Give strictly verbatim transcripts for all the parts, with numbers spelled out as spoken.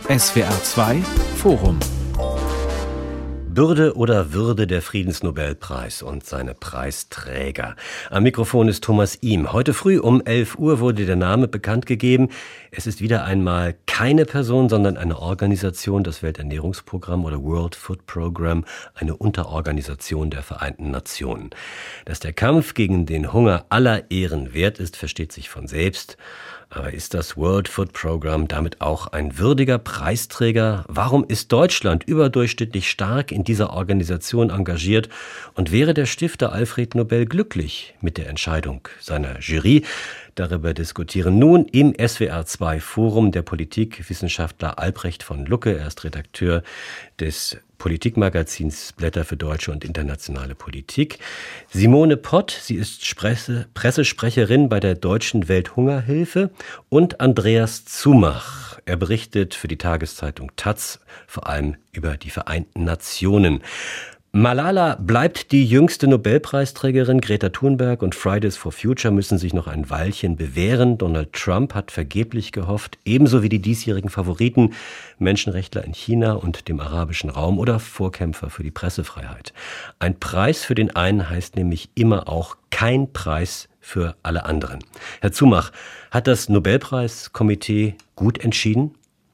S W R zwei Forum. Bürde oder Würde, der Friedensnobelpreis und seine Preisträger. Am Mikrofon ist Thomas Ihm. Heute früh um elf Uhr wurde der Name bekannt gegeben. Es ist wieder einmal keine Person, sondern eine Organisation, das Welternährungsprogramm oder World Food Program, eine Unterorganisation der Vereinten Nationen. Dass der Kampf gegen den Hunger aller Ehren wert ist, versteht sich von selbst. Aber ist das World Food Program damit auch ein würdiger Preisträger? Warum ist Deutschland überdurchschnittlich stark in dieser Organisation engagiert? Und wäre der Stifter Alfred Nobel glücklich mit der Entscheidung seiner Jury? Darüber diskutieren nun im S W R zwei Forum der Politikwissenschaftler Albrecht von Lucke. Er ist Redakteur des Politikmagazins Blätter für deutsche und internationale Politik. Simone Pott, sie ist Presse, Pressesprecherin bei der Deutschen Welthungerhilfe. Und Andreas Zumach, er berichtet für die Tageszeitung Taz vor allem über die Vereinten Nationen. Malala bleibt die jüngste Nobelpreisträgerin. Greta Thunberg und Fridays for Future müssen sich noch ein Weilchen bewähren. Donald Trump hat vergeblich gehofft, ebenso wie die diesjährigen Favoriten, Menschenrechtler in China und dem arabischen Raum oder Vorkämpfer für die Pressefreiheit. Ein Preis für den einen heißt nämlich immer auch kein Preis für alle anderen. Herr Zumach, hat das Nobelpreiskomitee gut entschieden?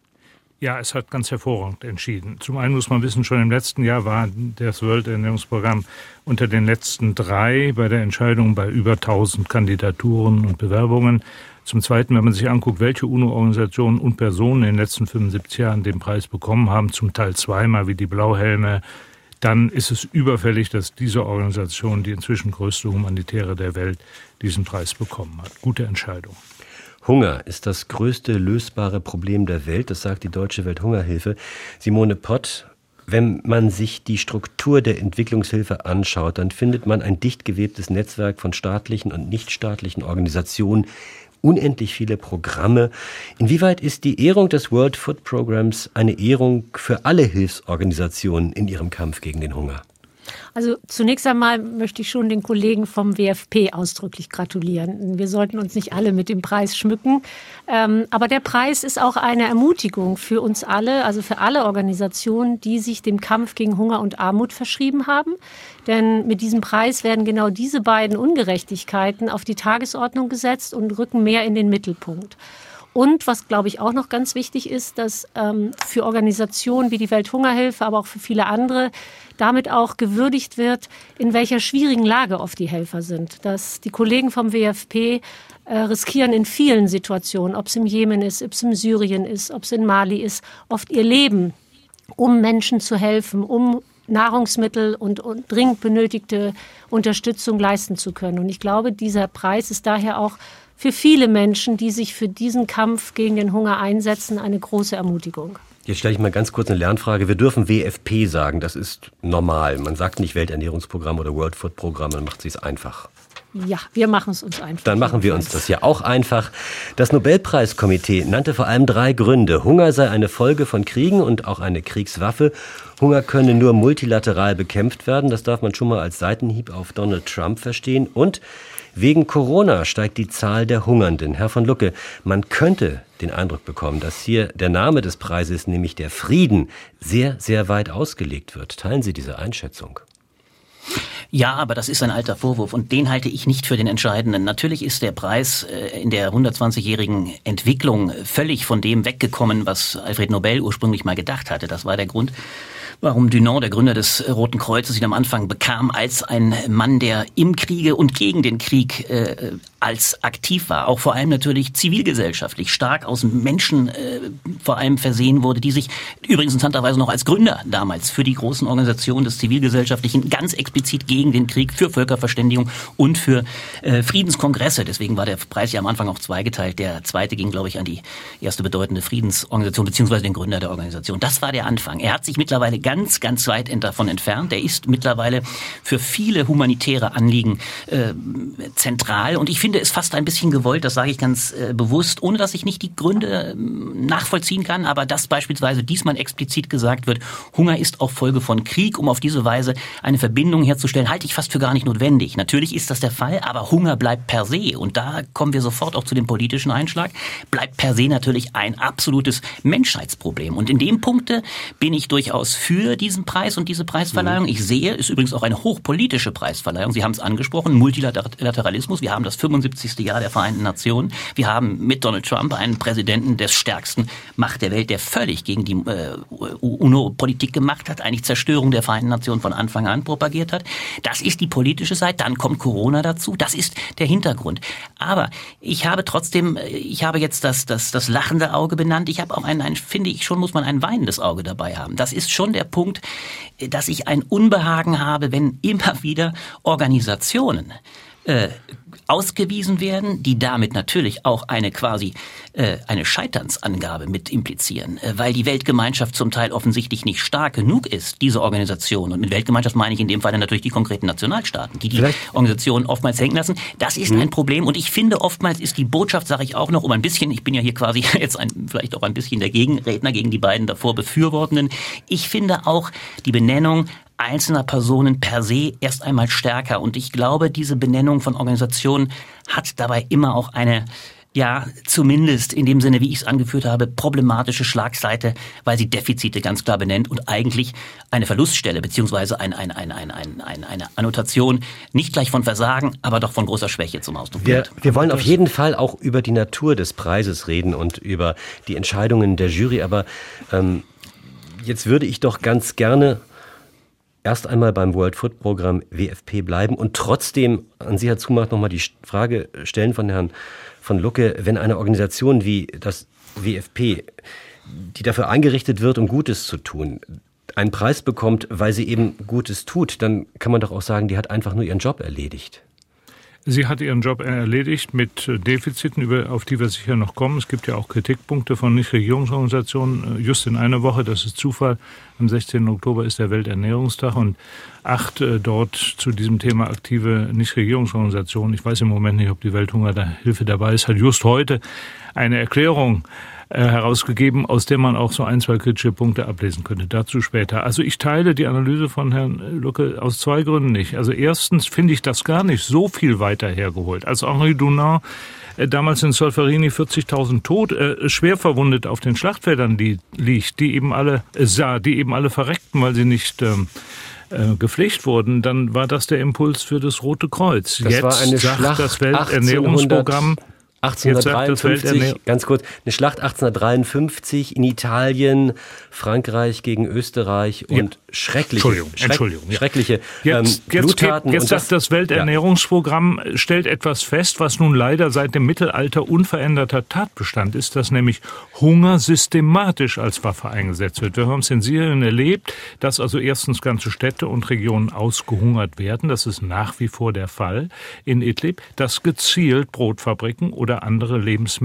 Ja, es hat ganz hervorragend entschieden. Zum einen muss man wissen, schon im letzten Jahr war das Welternährungsprogramm unter den letzten drei bei der Entscheidung bei über tausend Kandidaturen und Bewerbungen. Zum Zweiten, wenn man sich anguckt, welche UNO-Organisationen und Personen in den letzten fünfundsiebzig Jahren den Preis bekommen haben, zum Teil zweimal wie die Blauhelme, dann ist es überfällig, dass diese Organisation, die inzwischen größte Humanitäre der Welt, diesen Preis bekommen hat. Gute Entscheidung. Hunger ist das größte lösbare Problem der Welt, das sagt die Deutsche Welthungerhilfe. Simone Pott, wenn man sich die Struktur der Entwicklungshilfe anschaut, dann findet man ein dicht gewebtes Netzwerk von staatlichen und nichtstaatlichen Organisationen, unendlich viele Programme. Inwieweit ist die Ehrung des World Food Programs eine Ehrung für alle Hilfsorganisationen in ihrem Kampf gegen den Hunger? Also zunächst einmal möchte ich schon den Kollegen vom W F P ausdrücklich gratulieren. Wir sollten uns nicht alle mit dem Preis schmücken. Ähm, aber der Preis ist auch eine Ermutigung für uns alle, also für alle Organisationen, die sich dem Kampf gegen Hunger und Armut verschrieben haben. Denn mit diesem Preis werden genau diese beiden Ungerechtigkeiten auf die Tagesordnung gesetzt und rücken mehr in den Mittelpunkt. Und was, glaube ich, auch noch ganz wichtig ist, dass ähm, für Organisationen wie die Welthungerhilfe, aber auch für viele andere, damit auch gewürdigt wird, in welcher schwierigen Lage oft die Helfer sind. Dass die Kollegen vom W F P äh, riskieren in vielen Situationen, ob es im Jemen ist, ob es in Syrien ist, ob es in Mali ist, oft ihr Leben, um Menschen zu helfen, um Nahrungsmittel und, und dringend benötigte Unterstützung leisten zu können. Und ich glaube, dieser Preis ist daher auch für viele Menschen, die sich für diesen Kampf gegen den Hunger einsetzen, eine große Ermutigung. Jetzt stelle ich mal ganz kurz eine Lernfrage. Wir dürfen W F P sagen, das ist normal. Man sagt nicht Welternährungsprogramm oder World Food Programm, man macht es sich einfach. Ja, wir machen es uns einfach. Dann machen wir uns das ja auch einfach. Das Nobelpreiskomitee nannte vor allem drei Gründe. Hunger sei eine Folge von Kriegen und auch eine Kriegswaffe. Hunger könne nur multilateral bekämpft werden. Das darf man schon mal als Seitenhieb auf Donald Trump verstehen. Und wegen Corona steigt die Zahl der Hungernden. Herr von Lucke, man könnte den Eindruck bekommen, dass hier der Name des Preises, nämlich der Frieden, sehr, sehr weit ausgelegt wird. Teilen Sie diese Einschätzung? Ja, aber das ist ein alter Vorwurf und den halte ich nicht für den entscheidenden. Natürlich ist der Preis in der hundertzwanzigjährigen Entwicklung völlig von dem weggekommen, was Alfred Nobel ursprünglich mal gedacht hatte. Das war der Grund, warum Dunant, der Gründer des Roten Kreuzes, ihn am Anfang bekam als ein Mann, der im Kriege und gegen den Krieg äh, als aktiv war. Auch vor allem natürlich zivilgesellschaftlich stark aus Menschen äh, vor allem versehen wurde, die sich übrigens interessanterweise noch als Gründer damals für die großen Organisationen des Zivilgesellschaftlichen ganz explizit gegen den Krieg, für Völkerverständigung und für äh, Friedenskongresse. Deswegen war der Preis ja am Anfang auch zweigeteilt. Der zweite ging, glaube ich, an die erste bedeutende Friedensorganisation beziehungsweise den Gründer der Organisation. Das war der Anfang. Er hat sich mittlerweile ganz ganz, ganz weit davon entfernt. Der ist mittlerweile für viele humanitäre Anliegen äh, zentral. Und ich finde es fast ein bisschen gewollt, das sage ich ganz äh, bewusst, ohne dass ich nicht die Gründe äh, nachvollziehen kann, aber dass beispielsweise diesmal explizit gesagt wird, Hunger ist auch Folge von Krieg, um auf diese Weise eine Verbindung herzustellen, halte ich fast für gar nicht notwendig. Natürlich ist das der Fall, aber Hunger bleibt per se, und da kommen wir sofort auch zu dem politischen Einschlag, bleibt per se natürlich ein absolutes Menschheitsproblem. Und in dem Punkte bin ich durchaus für diesen Preis und diese Preisverleihung. Ich sehe, ist übrigens auch eine hochpolitische Preisverleihung. Sie haben es angesprochen, Multilateralismus. Wir haben das fünfundsiebzigste Jahr der Vereinten Nationen. Wir haben mit Donald Trump einen Präsidenten der stärksten Macht der Welt, der völlig gegen die äh, UNO-Politik gemacht hat, eigentlich Zerstörung der Vereinten Nationen von Anfang an propagiert hat. Das ist die politische Seite. Dann kommt Corona dazu. Das ist der Hintergrund. Aber ich habe trotzdem, ich habe jetzt das, das, das lachende Auge benannt. Ich habe auch ein, ein, finde ich schon, muss man ein weinendes Auge dabei haben. Das ist schon der Punkt, dass ich ein Unbehagen habe, wenn immer wieder Organisationen äh, ausgewiesen werden, die damit natürlich auch eine quasi äh, eine Scheiternsangabe mit implizieren, äh, weil die Weltgemeinschaft zum Teil offensichtlich nicht stark genug ist, diese Organisation. Und mit Weltgemeinschaft meine ich in dem Fall dann natürlich die konkreten Nationalstaaten, die die Vielleicht. Organisationen oftmals hängen lassen. Das ist mhm. ein Problem, und ich finde, oftmals ist die Botschaft, sage ich auch noch, um ein bisschen, ich bin ja hier quasi jetzt ein, vielleicht auch ein bisschen der Gegenredner gegen die beiden davor Befürwortenden, ich finde auch die Benennung einzelner Personen per se erst einmal stärker. Und ich glaube, diese Benennung von Organisationen hat dabei immer auch eine, ja, zumindest in dem Sinne, wie ich es angeführt habe, problematische Schlagseite, weil sie Defizite ganz klar benennt und eigentlich eine Verluststelle beziehungsweise ein, ein, ein, ein, ein, ein, eine Annotation nicht gleich von Versagen, aber doch von großer Schwäche zum Ausdruck wir, wird. Wir wollen auf jeden Fall auch über die Natur des Preises reden und über die Entscheidungen der Jury. Aber ähm, jetzt würde ich doch ganz gerne erst einmal beim World Food Programm W F P bleiben und trotzdem an Sie, Herr Zumach, nochmal die Frage stellen von Herrn von Lucke, wenn eine Organisation wie das W F P, die dafür eingerichtet wird, um Gutes zu tun, einen Preis bekommt, weil sie eben Gutes tut, dann kann man doch auch sagen, die hat einfach nur ihren Job erledigt. Sie hat ihren Job erledigt mit Defiziten, über, auf die wir sicher noch kommen. Es gibt ja auch Kritikpunkte von Nichtregierungsorganisationen. Just in einer Woche, das ist Zufall, am sechzehnten Oktober ist der Welternährungstag und acht äh, dort zu diesem Thema aktive Nichtregierungsorganisationen, ich weiß im Moment nicht, ob die Welthungerhilfe dabei ist, hat just heute eine Erklärung herausgegeben, aus der man auch so ein, zwei kritische Punkte ablesen könnte. Dazu später. Also ich teile die Analyse von Herrn Lucke aus zwei Gründen nicht. Also erstens finde ich das gar nicht so viel weiter hergeholt. Als Henri Dunant äh, damals in Solferino vierzigtausend tot, äh, schwer verwundet auf den Schlachtfeldern die, liegt, die eben alle äh, sah, die eben alle verreckten, weil sie nicht ähm, äh, gepflegt wurden, dann war das der Impuls für das Rote Kreuz. Das Jetzt war eine sagt Schlacht das Welternährungsprogramm achtzehnhundertdreiundfünfzig, ganz kurz, eine Schlacht achtzehnhundertdreiundfünfzig in Italien, Frankreich gegen Österreich und ja. schreckliche, Entschuldigung, schreck, Entschuldigung, ja. schreckliche jetzt, ähm, Bluttaten. Jetzt, jetzt sagt das, das Welternährungsprogramm, ja. stellt etwas fest, was nun leider seit dem Mittelalter unveränderter Tatbestand ist, dass nämlich Hunger systematisch als Waffe eingesetzt wird. Wir haben es in Syrien erlebt, dass also erstens ganze Städte und Regionen ausgehungert werden. Das ist nach wie vor der Fall in Idlib, dass gezielt Brotfabriken oder andere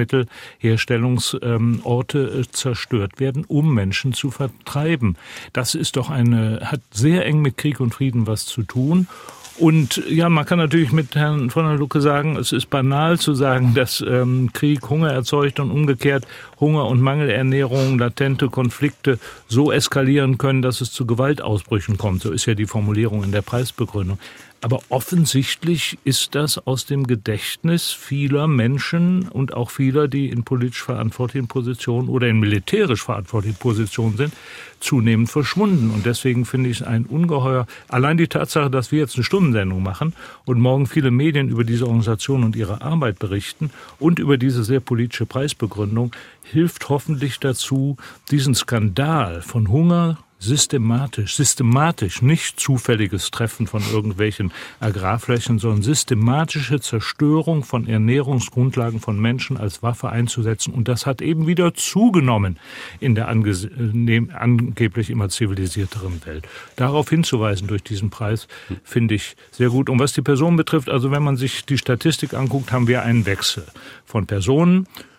Lebensmittelherstellungsorte zerstört werden, um Menschen zu vertreiben. Das ist doch eine, hat sehr eng mit Krieg und Frieden was zu tun. Und ja, man kann natürlich mit Herrn von der Lucke sagen, es ist banal zu sagen, dass ähm, Krieg Hunger erzeugt und umgekehrt Hunger und Mangelernährung, latente Konflikte so eskalieren können, dass es zu Gewaltausbrüchen kommt. So ist ja die Formulierung in der Preisbegründung. Aber offensichtlich ist das aus dem Gedächtnis vieler Menschen und auch vieler, die in politisch verantwortlichen Positionen oder in militärisch verantwortlichen Positionen sind, zunehmend verschwunden. Und deswegen finde ich es ein ungeheuer, allein die Tatsache, dass wir jetzt eine Stundensendung machen und morgen viele Medien über diese Organisation und ihre Arbeit berichten und über diese sehr politische Preisbegründung, hilft hoffentlich dazu, diesen Skandal von Hunger, systematisch, systematisch, nicht zufälliges Treffen von irgendwelchen Agrarflächen, sondern systematische Zerstörung von Ernährungsgrundlagen von Menschen als Waffe einzusetzen. Und das hat eben wieder zugenommen in der ange- ne- angeblich immer zivilisierteren Welt. Darauf hinzuweisen durch diesen Preis finde ich sehr gut. Und was die Personen betrifft, also wenn man sich die Statistik anguckt, haben wir einen Wechsel von Personen,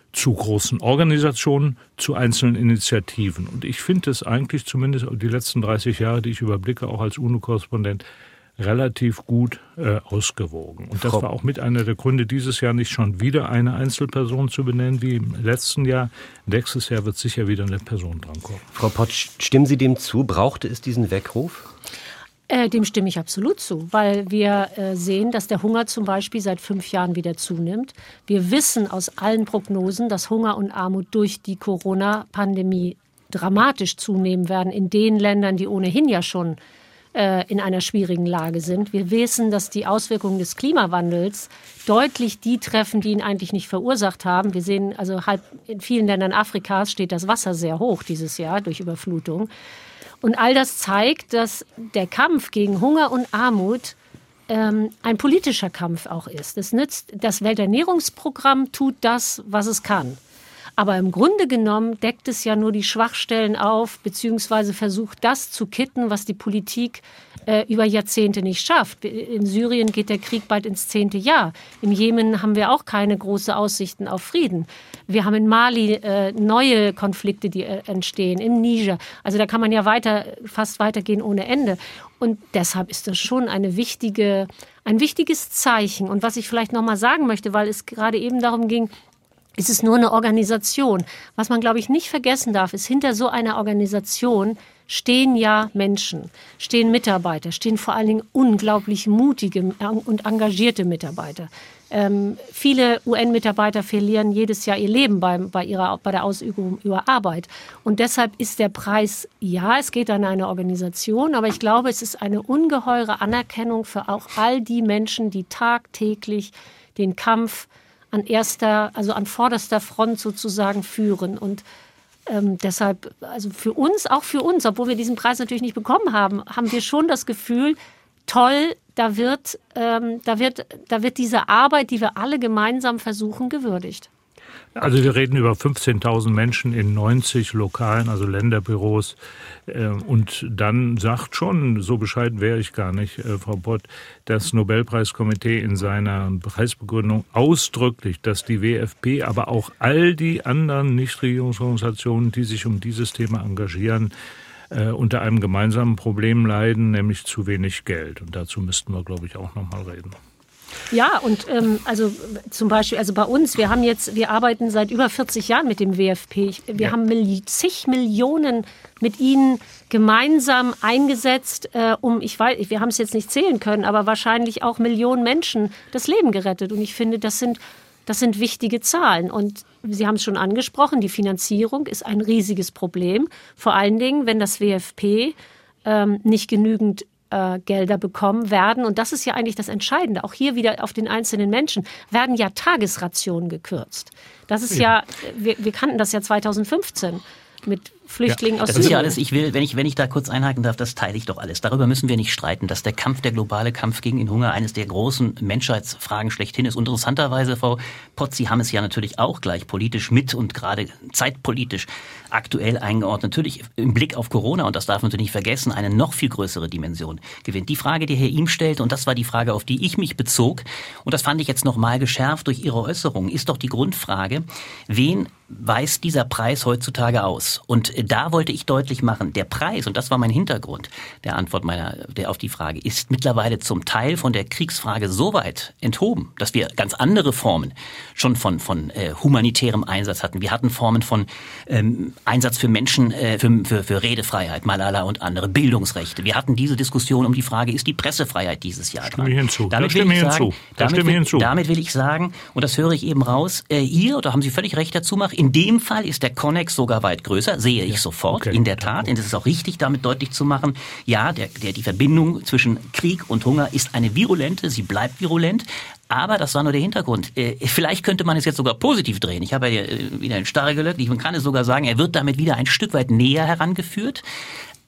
zu großen Organisationen, zu einzelnen Initiativen. Und ich finde es eigentlich, zumindest die letzten dreißig Jahre, die ich überblicke, auch als UNO-Korrespondent, relativ gut äh, ausgewogen. Und das Frau war auch mit einer der Gründe, dieses Jahr nicht schon wieder eine Einzelperson zu benennen wie im letzten Jahr. Nächstes Jahr wird sicher wieder eine Person drankommen. Frau Potsch, stimmen Sie dem zu? Brauchte es diesen Weckruf? Äh, dem stimme ich absolut zu, weil wir äh, sehen, dass der Hunger zum Beispiel seit fünf Jahren wieder zunimmt. Wir wissen aus allen Prognosen, dass Hunger und Armut durch die Corona-Pandemie dramatisch zunehmen werden in den Ländern, die ohnehin ja schon äh, in einer schwierigen Lage sind. Wir wissen, dass die Auswirkungen des Klimawandels deutlich die treffen, die ihn eigentlich nicht verursacht haben. Wir sehen, also halb in vielen Ländern Afrikas steht das Wasser sehr hoch dieses Jahr durch Überflutung. Und all das zeigt, dass der Kampf gegen Hunger und Armut ähm, ein politischer Kampf auch ist. Das nützt, das Welternährungsprogramm tut das, was es kann. Aber im Grunde genommen deckt es ja nur die Schwachstellen auf, beziehungsweise versucht das zu kitten, was die Politik äh, über Jahrzehnte nicht schafft. In Syrien geht der Krieg bald ins zehnte Jahr. Im Jemen haben wir auch keine großen Aussichten auf Frieden. Wir haben in Mali äh, neue Konflikte, die äh, entstehen, im Niger. Also da kann man ja weiter, fast weitergehen ohne Ende. Und deshalb ist das schon eine wichtige, ein wichtiges Zeichen. Und was ich vielleicht noch mal sagen möchte, weil es gerade eben darum ging, ist es nur eine Organisation. Was man, glaube ich, nicht vergessen darf, ist, hinter so einer Organisation stehen ja Menschen, stehen Mitarbeiter, stehen vor allen Dingen unglaublich mutige und engagierte Mitarbeiter. Ähm, viele U N-Mitarbeiter verlieren jedes Jahr ihr Leben bei, bei, ihrer, bei der Ausübung ihrer Arbeit. Und deshalb ist der Preis, ja, es geht an eine Organisation, aber ich glaube, es ist eine ungeheure Anerkennung für auch all die Menschen, die tagtäglich den Kampf an erster, also an vorderster Front sozusagen führen. Und ähm, deshalb, also für uns, auch für uns, obwohl wir diesen Preis natürlich nicht bekommen haben, haben wir schon das Gefühl, toll, da wird, ähm, da wird, da wird diese Arbeit, die wir alle gemeinsam versuchen, gewürdigt. Also wir reden über fünfzehntausend Menschen in neunzig Lokalen, also Länderbüros. Und dann sagt schon, so bescheiden wäre ich gar nicht, Frau Pott, das Nobelpreiskomitee in seiner Preisbegründung ausdrücklich, dass die W F P, aber auch all die anderen Nichtregierungsorganisationen, die sich um dieses Thema engagieren, unter einem gemeinsamen Problem leiden, nämlich zu wenig Geld. Und dazu müssten wir, glaube ich, auch noch mal reden. Ja, und ähm, also zum Beispiel, also bei uns, wir haben jetzt, wir arbeiten seit über vierzig Jahren mit dem W F P. Wir ja. haben Milli- zig Millionen mit ihnen gemeinsam eingesetzt, äh, um, ich weiß, wir haben es jetzt nicht zählen können, aber wahrscheinlich auch Millionen Menschen das Leben gerettet. Und ich finde, das sind, das sind wichtige Zahlen. Und Sie haben es schon angesprochen, die Finanzierung ist ein riesiges Problem. Vor allen Dingen, wenn das W F P ähm, nicht genügend Äh, Gelder bekommen werden. Und das ist ja eigentlich das Entscheidende. Auch hier wieder auf den einzelnen Menschen werden ja Tagesrationen gekürzt. Das ist ja, ja wir, wir kannten das ja zweitausendfünfzehn mit Flüchtlingen ja, aus Syrien. Das ist ja alles, ich will, wenn ich, wenn ich da kurz einhaken darf, das teile ich doch alles. Darüber müssen wir nicht streiten, dass der Kampf, der globale Kampf gegen den Hunger eines der großen Menschheitsfragen schlechthin ist. Und interessanterweise, Frau Potz, Sie haben es ja natürlich auch gleich politisch mit und gerade zeitpolitisch aktuell eingeordnet. Natürlich im Blick auf Corona, und das darf man natürlich nicht vergessen, eine noch viel größere Dimension gewinnt. Die Frage, die Herr Ihm stellte, und das war die Frage, auf die ich mich bezog, und das fand ich jetzt nochmal geschärft durch Ihre Äußerung, ist doch die Grundfrage, wen weist dieser Preis heutzutage aus? Und da wollte ich deutlich machen, der Preis, und das war mein Hintergrund der Antwort meiner, der auf die Frage, ist mittlerweile zum Teil von der Kriegsfrage so weit enthoben, dass wir ganz andere Formen schon von, von äh, humanitärem Einsatz hatten. Wir hatten Formen von ähm, Einsatz für Menschen, äh, für, für, für Redefreiheit, Malala und andere, Bildungsrechte. Wir hatten diese Diskussion um die Frage, ist die Pressefreiheit dieses Jahr dran? Stimme ich hinzu. Damit, will ich, sagen, hinzu. Damit, stimme will, hinzu. damit will ich sagen, und das höre ich eben raus, äh, hier, da haben Sie völlig recht dazu, Mach, in dem Fall ist der Konnex sogar weit größer, sehe ich ja, sofort, okay. In der Tat. Und es ist auch richtig, damit deutlich zu machen, ja, der, der, die Verbindung zwischen Krieg und Hunger ist eine virulente, sie bleibt virulent. Aber das war nur der Hintergrund. Äh, vielleicht könnte man es jetzt sogar positiv drehen. Ich habe ja äh, wieder in Starre gelögt. Man kann es sogar sagen, er wird damit wieder ein Stück weit näher herangeführt.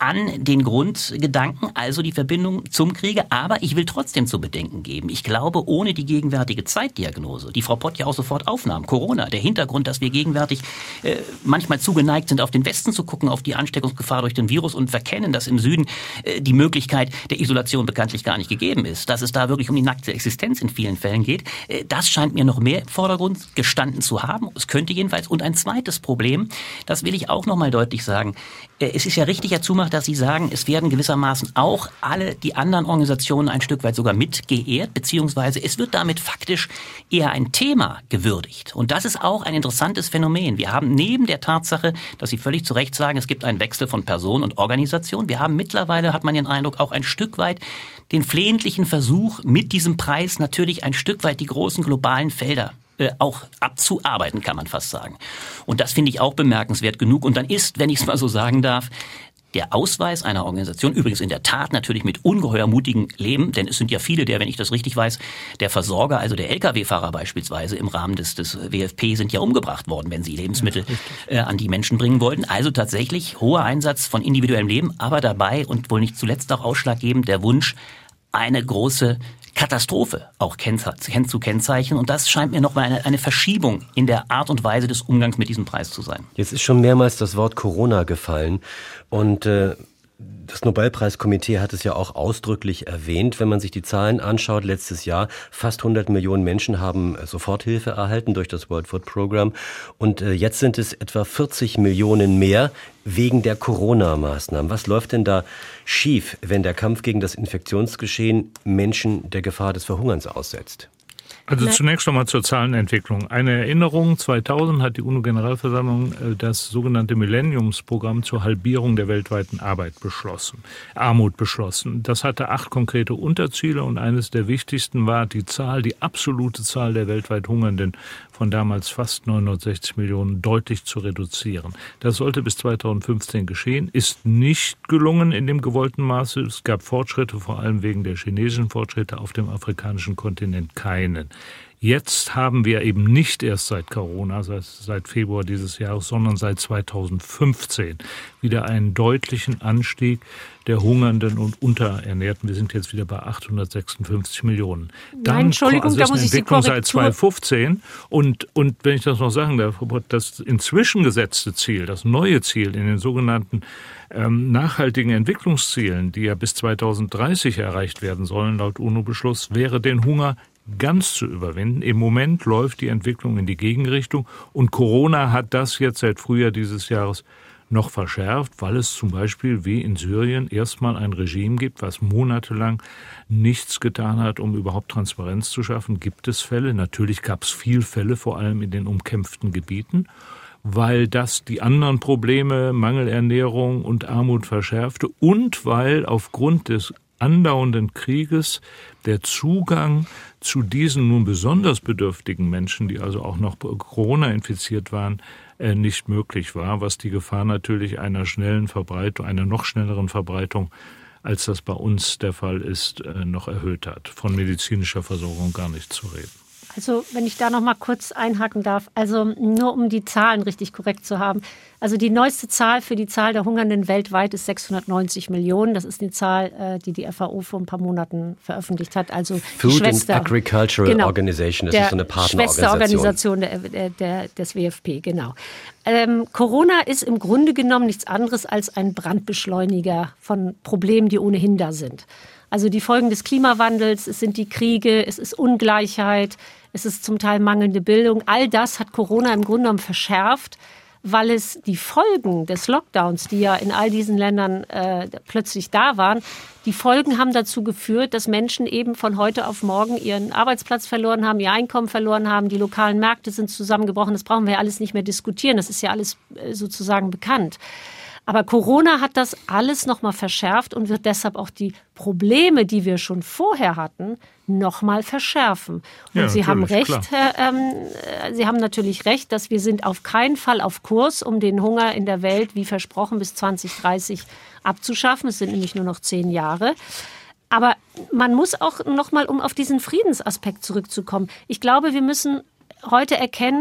an den Grundgedanken, also die Verbindung zum Kriege. Aber ich will trotzdem zu bedenken geben. Ich glaube, ohne die gegenwärtige Zeitdiagnose, die Frau Pott ja auch sofort aufnahm, Corona, der Hintergrund, dass wir gegenwärtig äh, manchmal zugeneigt sind, auf den Westen zu gucken, auf die Ansteckungsgefahr durch den Virus und verkennen, dass im Süden äh, die Möglichkeit der Isolation bekanntlich gar nicht gegeben ist, dass es da wirklich um die nackte Existenz in vielen Fällen geht. Äh, das scheint mir noch mehr im Vordergrund gestanden zu haben. Es könnte jedenfalls. Und ein zweites Problem, das will ich auch noch mal deutlich sagen. Äh, es ist ja richtig, Herr Zumach, dass Sie sagen, es werden gewissermaßen auch alle die anderen Organisationen ein Stück weit sogar mitgeehrt, beziehungsweise es wird damit faktisch eher ein Thema gewürdigt. Und das ist auch ein interessantes Phänomen. Wir haben neben der Tatsache, dass Sie völlig zu Recht sagen, es gibt einen Wechsel von Person und Organisation, wir haben mittlerweile, hat man den Eindruck, auch ein Stück weit den flehentlichen Versuch, mit diesem Preis natürlich ein Stück weit die großen globalen Felder auch abzuarbeiten, kann man fast sagen. Und das finde ich auch bemerkenswert genug. Und dann ist, wenn ich es mal so sagen darf, der Ausweis einer Organisation, übrigens in der Tat natürlich mit ungeheuer mutigen Leben, denn es sind ja viele der, wenn ich das richtig weiß, der Versorger, also der L K W-Fahrer beispielsweise im Rahmen des, des W F P sind ja umgebracht worden, wenn sie Lebensmittel äh, an die Menschen bringen wollten. Also tatsächlich hoher Einsatz von individuellem Leben, aber dabei und wohl nicht zuletzt auch ausschlaggebend der Wunsch, eine große Katastrophe auch zu kennzeichnen. Und das scheint mir nochmal eine, eine Verschiebung in der Art und Weise des Umgangs mit diesem Preis zu sein. Jetzt ist schon mehrmals das Wort Corona gefallen. Und äh, das Nobelpreiskomitee hat es ja auch ausdrücklich erwähnt. Wenn man sich die Zahlen anschaut, letztes Jahr fast hundert Millionen Menschen haben Soforthilfe erhalten durch das World Food Program. Und äh, jetzt sind es etwa vierzig Millionen mehr wegen der Corona-Maßnahmen. Was läuft denn da schief, wenn der Kampf gegen das Infektionsgeschehen Menschen der Gefahr des Verhungerns aussetzt? Also zunächst nochmal zur Zahlenentwicklung. Eine Erinnerung, zweitausend hat die UNO-Generalversammlung das sogenannte Millenniumsprogramm zur Halbierung der weltweiten Arbeit beschlossen, Armut beschlossen. Das hatte acht konkrete Unterziele und eines der wichtigsten war die Zahl, die absolute Zahl der weltweit Hungernden von damals fast neunhundertsechzig Millionen deutlich zu reduzieren. Das sollte bis zweitausendfünfzehn geschehen, ist nicht gelungen in dem gewollten Maße. Es gab Fortschritte, vor allem wegen der chinesischen Fortschritte, auf dem afrikanischen Kontinent keinen. Jetzt haben wir eben nicht erst seit Corona, seit, seit Februar dieses Jahres, sondern seit zweitausendfünfzehn wieder einen deutlichen Anstieg der Hungernden und Unterernährten. Wir sind jetzt wieder bei achthundertsechsundfünfzig Millionen. Dann, Nein, Entschuldigung, also das da muss ist eine ich Sie Entwicklung seit zweitausendfünfzehn. Und, und wenn ich das noch sagen darf, das inzwischen gesetzte Ziel, das neue Ziel in den sogenannten ähm, nachhaltigen Entwicklungszielen, die ja bis zweitausenddreißig erreicht werden sollen, laut UNO-Beschluss, wäre den Hunger ganz zu überwinden. Im Moment läuft die Entwicklung in die Gegenrichtung und Corona hat das jetzt seit Frühjahr dieses Jahres noch verschärft, weil es zum Beispiel wie in Syrien erstmal ein Regime gibt, was monatelang nichts getan hat, um überhaupt Transparenz zu schaffen. Gibt es Fälle? Natürlich gab es viele Fälle, vor allem in den umkämpften Gebieten, weil das die anderen Probleme, Mangelernährung und Armut verschärfte und weil aufgrund des andauernden Krieges der Zugang zu diesen nun besonders bedürftigen Menschen, die also auch noch Corona infiziert waren, nicht möglich war, was die Gefahr natürlich einer schnellen Verbreitung, einer noch schnelleren Verbreitung, als das bei uns der Fall ist, noch erhöht hat. Von medizinischer Versorgung gar nicht zu reden. Also wenn ich da noch mal kurz einhaken darf, also nur um die Zahlen richtig korrekt zu haben. Also die neueste Zahl für die Zahl der Hungernden weltweit ist sechshundertneunzig Millionen. Das ist die Zahl, die die F A O vor ein paar Monaten veröffentlicht hat. Also Food die Schwester, and Agricultural genau, Organization, das ist so eine Partnerorganisation. Schwesterorganisation der, der, der, des W F P, genau. Ähm, Corona ist im Grunde genommen nichts anderes als ein Brandbeschleuniger von Problemen, die ohnehin da sind. Also die Folgen des Klimawandels, es sind die Kriege, es ist Ungleichheit, es ist zum Teil mangelnde Bildung. All das hat Corona im Grunde genommen verschärft, weil es die Folgen des Lockdowns, die ja in all diesen Ländern äh, plötzlich da waren, die Folgen haben dazu geführt, dass Menschen eben von heute auf morgen ihren Arbeitsplatz verloren haben, ihr Einkommen verloren haben, die lokalen Märkte sind zusammengebrochen. Das brauchen wir ja alles nicht mehr diskutieren, das ist ja alles äh, sozusagen bekannt. Aber Corona hat das alles nochmal verschärft und wird deshalb auch die Probleme, die wir schon vorher hatten, nochmal verschärfen. Und ja, Sie haben recht, Herr, ähm, Sie haben natürlich recht, dass wir sind auf keinen Fall auf Kurs, um den Hunger in der Welt, wie versprochen, bis zwanzig dreißig abzuschaffen. Es sind nämlich nur noch zehn Jahre. Aber man muss auch nochmal, um auf diesen Friedensaspekt zurückzukommen, ich glaube, wir müssen heute erkennen,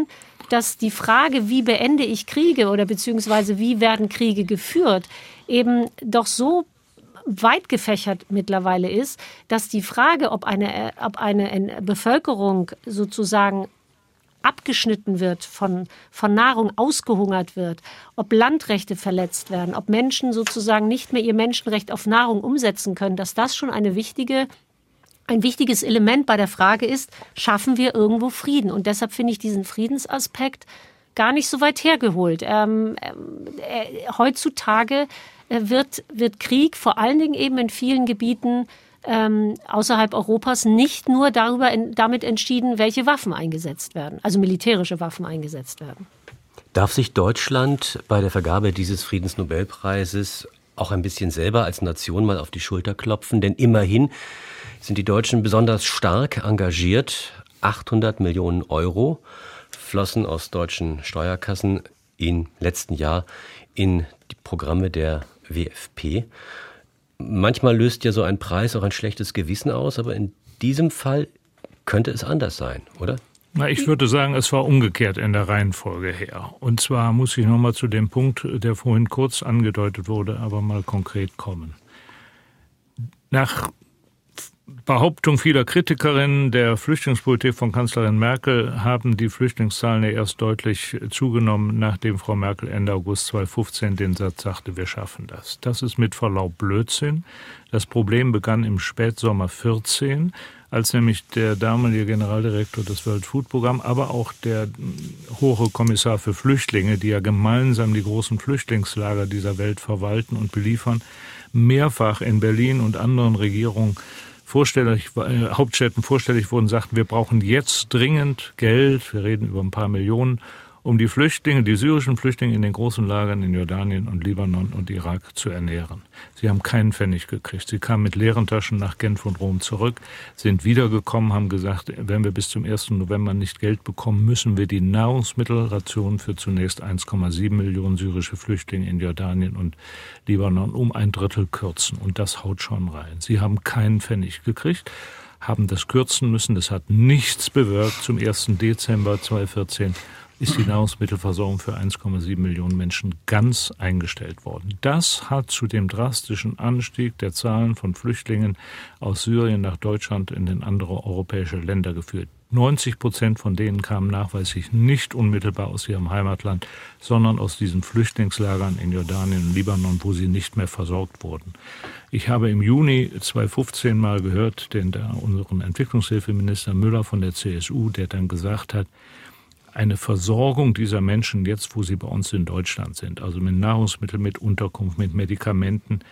dass die Frage, wie beende ich Kriege oder beziehungsweise wie werden Kriege geführt, eben doch so weit gefächert mittlerweile ist, dass die Frage, ob eine, ob eine Bevölkerung sozusagen abgeschnitten wird, von, von Nahrung ausgehungert wird, ob Landrechte verletzt werden, ob Menschen sozusagen nicht mehr ihr Menschenrecht auf Nahrung umsetzen können, dass das schon eine wichtige, ein wichtiges Element bei der Frage ist, schaffen wir irgendwo Frieden? Und deshalb finde ich diesen Friedensaspekt gar nicht so weit hergeholt. Ähm, äh, heutzutage äh, wird, wird Krieg vor allen Dingen eben in vielen Gebieten Ähm, außerhalb Europas nicht nur darüber in, damit entschieden, welche Waffen eingesetzt werden, also militärische Waffen eingesetzt werden. Darf sich Deutschland bei der Vergabe dieses Friedensnobelpreises auch ein bisschen selber als Nation mal auf die Schulter klopfen? Denn immerhin sind die Deutschen besonders stark engagiert. achthundert Millionen Euro flossen aus deutschen Steuerkassen im letzten Jahr in die Programme der W F P. Manchmal löst ja so ein Preis auch ein schlechtes Gewissen aus, aber in diesem Fall könnte es anders sein, oder? Na, ich würde sagen, es war umgekehrt in der Reihenfolge her. Und zwar muss ich nochmal zu dem Punkt, der vorhin kurz angedeutet wurde, aber mal konkret kommen. Nach Behauptung vieler Kritikerinnen der Flüchtlingspolitik von Kanzlerin Merkel haben die Flüchtlingszahlen ja erst deutlich zugenommen, nachdem Frau Merkel Ende August zweitausendfünfzehn den Satz sagte, wir schaffen das. Das ist mit Verlaub Blödsinn. Das Problem begann im Spätsommer vierzehn, als nämlich der damalige Generaldirektor des World Food Programm, aber auch der hohe Kommissar für Flüchtlinge, die ja gemeinsam die großen Flüchtlingslager dieser Welt verwalten und beliefern, mehrfach in Berlin und anderen Regierungen Vorstellig, äh, Hauptstädten vorstellig wurden, sagten, wir brauchen jetzt dringend Geld, wir reden über ein paar Millionen, um die Flüchtlinge, die syrischen Flüchtlinge in den großen Lagern in Jordanien und Libanon und Irak zu ernähren. Sie haben keinen Pfennig gekriegt. Sie kamen mit leeren Taschen nach Genf und Rom zurück, sind wiedergekommen, haben gesagt, wenn wir bis zum ersten November nicht Geld bekommen, müssen wir die Nahrungsmittelration für zunächst eins Komma sieben Millionen syrische Flüchtlinge in Jordanien und Libanon um ein Drittel kürzen. Und das haut schon rein. Sie haben keinen Pfennig gekriegt, haben das kürzen müssen. Das hat nichts bewirkt. Zum ersten Dezember zweitausendvierzehn ist die Nahrungsmittelversorgung für eins Komma sieben Millionen Menschen ganz eingestellt worden. Das hat zu dem drastischen Anstieg der Zahlen von Flüchtlingen aus Syrien nach Deutschland in den anderen europäischen Länder geführt. neunzig Prozent von denen kamen nachweislich nicht unmittelbar aus ihrem Heimatland, sondern aus diesen Flüchtlingslagern in Jordanien und Libanon, wo sie nicht mehr versorgt wurden. Ich habe im Juni zweitausendfünfzehn mal gehört, den da unseren Entwicklungshilfeminister Müller von der C S U, der dann gesagt hat, eine Versorgung dieser Menschen jetzt, wo sie bei uns in Deutschland sind, also mit Nahrungsmitteln, mit Unterkunft, mit Medikamenten,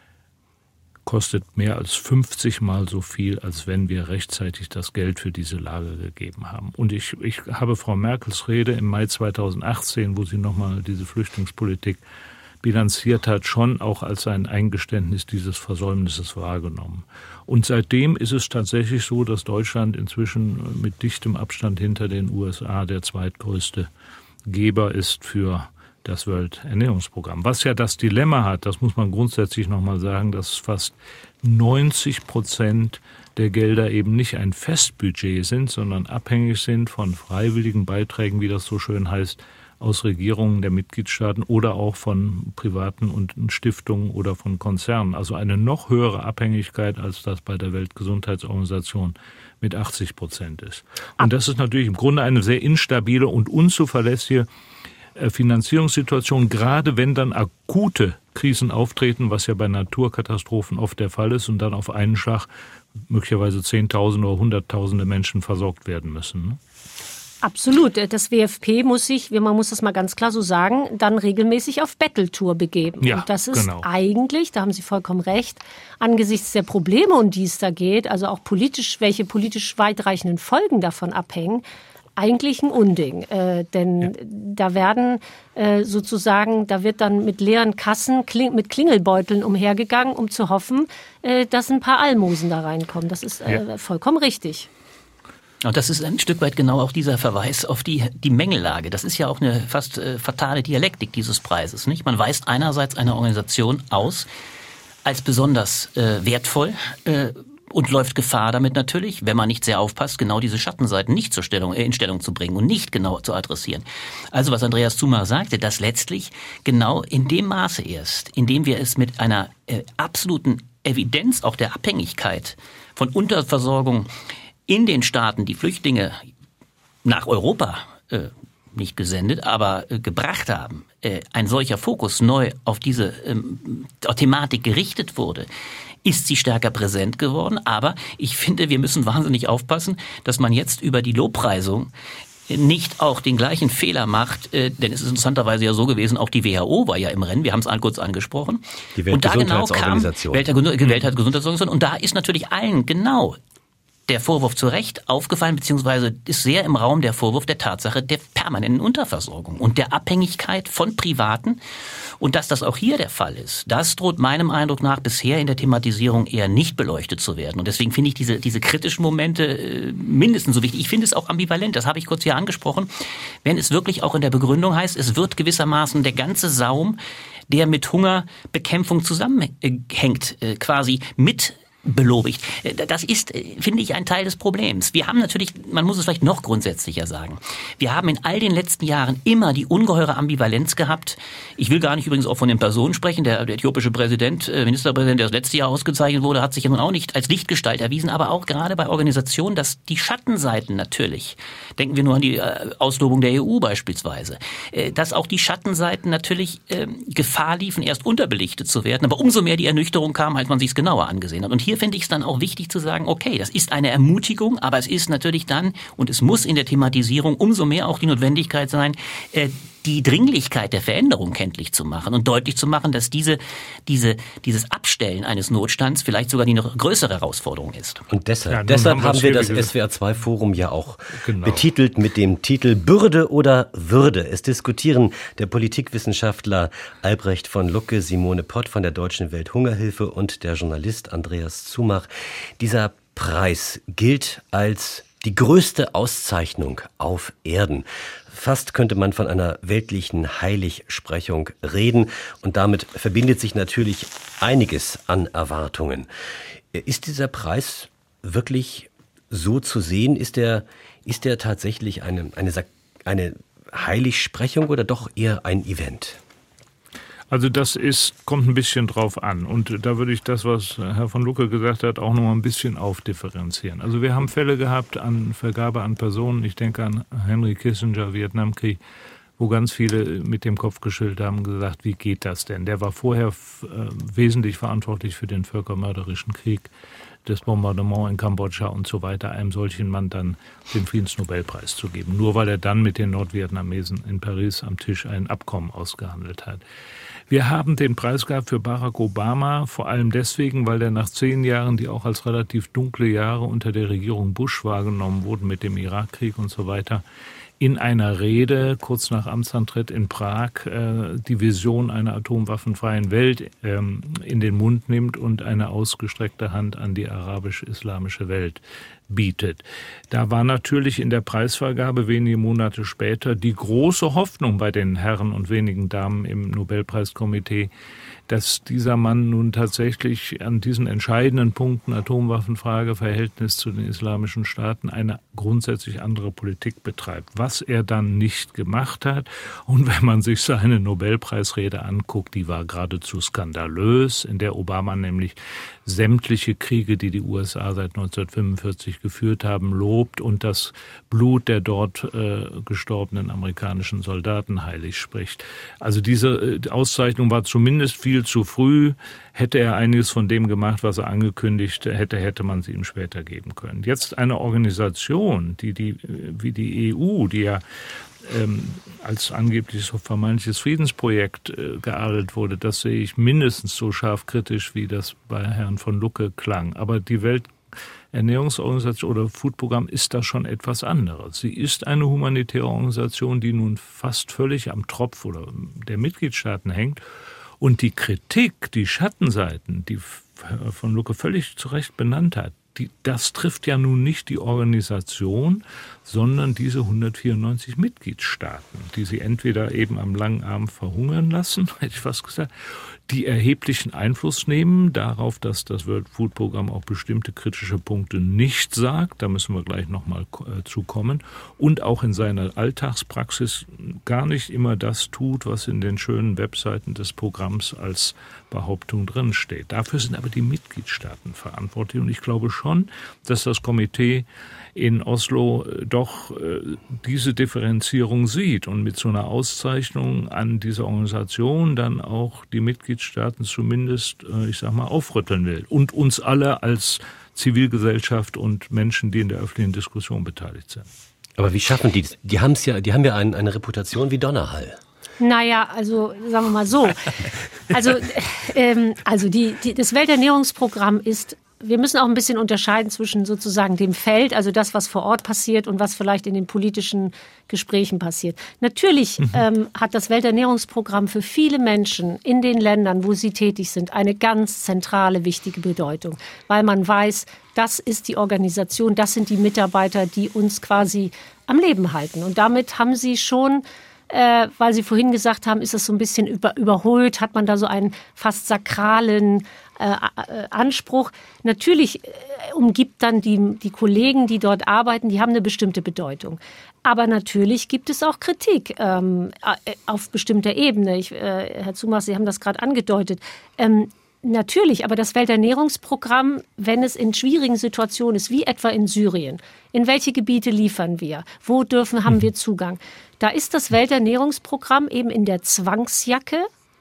kostet mehr als fünfzig Mal so viel, als wenn wir rechtzeitig das Geld für diese Lager gegeben haben. Und ich, ich habe Frau Merkels Rede im Mai zweitausendachtzehn, wo sie nochmal diese Flüchtlingspolitik bilanziert hat, schon auch als ein Eingeständnis dieses Versäumnisses wahrgenommen. Und seitdem ist es tatsächlich so, dass Deutschland inzwischen mit dichtem Abstand hinter den U S A der zweitgrößte Geber ist für das Welternährungsprogramm. Was ja das Dilemma hat, das muss man grundsätzlich nochmal sagen, dass fast neunzig Prozent der Gelder eben nicht ein Festbudget sind, sondern abhängig sind von freiwilligen Beiträgen, wie das so schön heißt, aus Regierungen der Mitgliedstaaten oder auch von privaten und Stiftungen oder von Konzernen. Also eine noch höhere Abhängigkeit, als das bei der Weltgesundheitsorganisation mit achtzig Prozent ist. Und das ist natürlich im Grunde eine sehr instabile und unzuverlässige Finanzierungssituation, gerade wenn dann akute Krisen auftreten, was ja bei Naturkatastrophen oft der Fall ist und dann auf einen Schlag möglicherweise Zehntausende oder Hunderttausende Menschen versorgt werden müssen, ne? Absolut. Das W F P muss sich, man muss das mal ganz klar so sagen, dann regelmäßig auf Betteltour begeben. Ja, und das ist genau. eigentlich, da haben Sie vollkommen recht, angesichts der Probleme, um die es da geht, also auch politisch, welche politisch weitreichenden Folgen davon abhängen, eigentlich ein Unding. Äh, denn ja. da werden äh, sozusagen, da wird dann mit leeren Kassen, kling, mit Klingelbeuteln umhergegangen, um zu hoffen, äh, dass ein paar Almosen da reinkommen. Das ist äh, ja. vollkommen richtig. Und das ist ein Stück weit genau auch dieser Verweis auf die, die Mängellage. Das ist ja auch eine fast äh, fatale Dialektik dieses Preises, nicht? Man weist einerseits eine Organisation aus als besonders äh, wertvoll, äh, und läuft Gefahr damit natürlich, wenn man nicht sehr aufpasst, genau diese Schattenseiten nicht zur Stellung, äh, in Stellung zu bringen und nicht genau zu adressieren. Also was Andreas Zumach sagte, dass letztlich genau in dem Maße erst, in dem wir es mit einer äh, absoluten Evidenz auch der Abhängigkeit von Unterversorgung in den Staaten, die Flüchtlinge nach Europa äh, nicht gesendet, aber äh, gebracht haben, äh, ein solcher Fokus neu auf diese ähm, Thematik gerichtet wurde, ist sie stärker präsent geworden. Aber ich finde, wir müssen wahnsinnig aufpassen, dass man jetzt über die Lobpreisung nicht auch den gleichen Fehler macht, äh, denn es ist interessanterweise ja so gewesen, auch die W H O war ja im Rennen, wir haben es kurz angesprochen. Die Weltgesundheitsorganisation. Und da genau kam Weltgesundheitsorganisation und da ist natürlich allen genau der Vorwurf zu Recht aufgefallen, beziehungsweise ist sehr im Raum der Vorwurf der Tatsache der permanenten Unterversorgung und der Abhängigkeit von Privaten. Und dass das auch hier der Fall ist, das droht meinem Eindruck nach bisher in der Thematisierung eher nicht beleuchtet zu werden. Und deswegen finde ich diese, diese kritischen Momente äh, mindestens so wichtig. Ich finde es auch ambivalent, das habe ich kurz hier angesprochen, wenn es wirklich auch in der Begründung heißt, es wird gewissermaßen der ganze Saum, der mit Hungerbekämpfung zusammenhängt, äh, quasi mit belobigt. Das ist, finde ich, ein Teil des Problems. Wir haben natürlich, man muss es vielleicht noch grundsätzlicher sagen, wir haben in all den letzten Jahren immer die ungeheure Ambivalenz gehabt. Ich will gar nicht übrigens auch von den Personen sprechen. Der, der äthiopische Präsident, Ministerpräsident, der das letzte Jahr ausgezeichnet wurde, hat sich ja nun auch nicht als Lichtgestalt erwiesen, aber auch gerade bei Organisationen, dass die Schattenseiten natürlich, denken wir nur an die Auslobung der E U beispielsweise, dass auch die Schattenseiten natürlich Gefahr liefen, erst unterbelichtet zu werden, aber umso mehr die Ernüchterung kam, als man sich es genauer angesehen hat. Und hier finde ich es dann auch wichtig zu sagen, okay, das ist eine Ermutigung, aber es ist natürlich dann, und es muss in der Thematisierung umso mehr auch die Notwendigkeit sein, äh, die Dringlichkeit der Veränderung kenntlich zu machen und deutlich zu machen, dass diese, diese, dieses Abstellen eines Notstands vielleicht sogar die noch größere Herausforderung ist. Und deshalb, ja, deshalb haben, haben wir das S W R zwei Forum ja auch genau betitelt mit dem Titel Bürde oder Würde. Es diskutieren der Politikwissenschaftler Albrecht von Lucke, Simone Pott von der Deutschen Welthungerhilfe und der Journalist Andreas Zumach. Dieser Preis gilt als die größte Auszeichnung auf Erden. Fast könnte man von einer weltlichen Heiligsprechung reden und damit verbindet sich natürlich einiges an Erwartungen. Ist dieser Preis wirklich so zu sehen? Ist der, ist der tatsächlich eine, eine, eine Heiligsprechung oder doch eher ein Event? Also das ist, kommt ein bisschen drauf an. Und da würde ich das, was Herr von Lucke gesagt hat, auch noch mal ein bisschen aufdifferenzieren. Also wir haben Fälle gehabt an Vergabe an Personen, ich denke an Henry Kissinger, Vietnamkrieg, wo ganz viele mit dem Kopf geschüttelt haben und gesagt, wie geht das denn? Der war vorher äh, wesentlich verantwortlich für den völkermörderischen Krieg, das Bombardement in Kambodscha und so weiter, einem solchen Mann dann den Friedensnobelpreis zu geben. Nur weil er dann mit den Nordvietnamesen in Paris am Tisch ein Abkommen ausgehandelt hat. Wir haben den Preis gehabt für Barack Obama, vor allem deswegen, weil er nach zehn Jahren, die auch als relativ dunkle Jahre unter der Regierung Bush wahrgenommen wurden mit dem Irakkrieg und so weiter, in einer Rede kurz nach Amtsantritt in Prag äh, die Vision einer atomwaffenfreien Welt ähm, in den Mund nimmt und eine ausgestreckte Hand an die arabisch-islamische Welt bietet. Da war natürlich in der Preisvergabe wenige Monate später die große Hoffnung bei den Herren und wenigen Damen im Nobelpreiskomitee, dass dieser Mann nun tatsächlich an diesen entscheidenden Punkten Atomwaffenfrage, Verhältnis zu den islamischen Staaten eine grundsätzlich andere Politik betreibt. Was er dann nicht gemacht hat, und wenn man sich seine Nobelpreisrede anguckt, die war geradezu skandalös, in der Obama nämlich sämtliche Kriege, die die U S A seit neunzehnhundertfünfundvierzig geführt haben, lobt und das Blut der dort äh, gestorbenen amerikanischen Soldaten heilig spricht. Also diese äh, Auszeichnung war zumindest viel zu früh. Hätte er einiges von dem gemacht, was er angekündigt hätte, hätte man sie ihm später geben können. Jetzt eine Organisation, die, die wie die E U, die ja ähm, als angeblich so vermeintliches Friedensprojekt äh, geadelt wurde, das sehe ich mindestens so scharf kritisch, wie das bei Herrn von Lucke klang. Aber die Welternährungsorganisation oder Foodprogramm ist da schon etwas anderes. Sie ist eine humanitäre Organisation, die nun fast völlig am Tropf oder der Mitgliedstaaten hängt. Und die Kritik, die Schattenseiten, die von Lucke völlig zu Recht benannt hat, die, das trifft ja nun nicht die Organisation, sondern diese hundertvierundneunzig Mitgliedstaaten, die sie entweder eben am langen Arm verhungern lassen, hätte ich fast gesagt, die erheblichen Einfluss nehmen darauf, dass das World Food Programm auch bestimmte kritische Punkte nicht sagt. Da müssen wir gleich nochmal äh, zu kommen. Und auch in seiner Alltagspraxis gar nicht immer das tut, was in den schönen Webseiten des Programms als Behauptung drinsteht. Dafür sind aber die Mitgliedstaaten verantwortlich. Und ich glaube schon, dass das Komitee in Oslo doch äh, diese Differenzierung sieht und mit so einer Auszeichnung an dieser Organisation dann auch die Mitgliedstaaten zumindest, äh, ich sag mal, aufrütteln will. Und uns alle als Zivilgesellschaft und Menschen, die in der öffentlichen Diskussion beteiligt sind. Aber wie schaffen die das? Die haben's ja, die haben ja ein, eine Reputation wie Donnerhall. Naja, also sagen wir mal so. Also, ähm, also die, die, das Welternährungsprogramm ist, wir müssen auch ein bisschen unterscheiden zwischen sozusagen dem Feld, also das, was vor Ort passiert und was vielleicht in den politischen Gesprächen passiert. Natürlich mhm. ähm, hat das Welternährungsprogramm für viele Menschen in den Ländern, wo sie tätig sind, eine ganz zentrale, wichtige Bedeutung, weil man weiß, das ist die Organisation, das sind die Mitarbeiter, die uns quasi am Leben halten. Und damit haben sie schon, äh, weil Sie vorhin gesagt haben, ist das so ein bisschen über, überholt, hat man da so einen fast sakralen Äh, Anspruch. Natürlich äh, umgibt dann die, die Kollegen, die dort arbeiten, die haben eine bestimmte Bedeutung. Aber natürlich gibt es auch Kritik ähm, auf bestimmter Ebene. Ich, äh, Herr Zumach, Sie haben das gerade angedeutet. Ähm, natürlich, aber das Welternährungsprogramm, wenn es in schwierigen Situationen ist, wie etwa in Syrien, in welche Gebiete liefern wir? Wo dürfen, haben wir Zugang? Da ist das Welternährungsprogramm eben in der Zwangsjacke,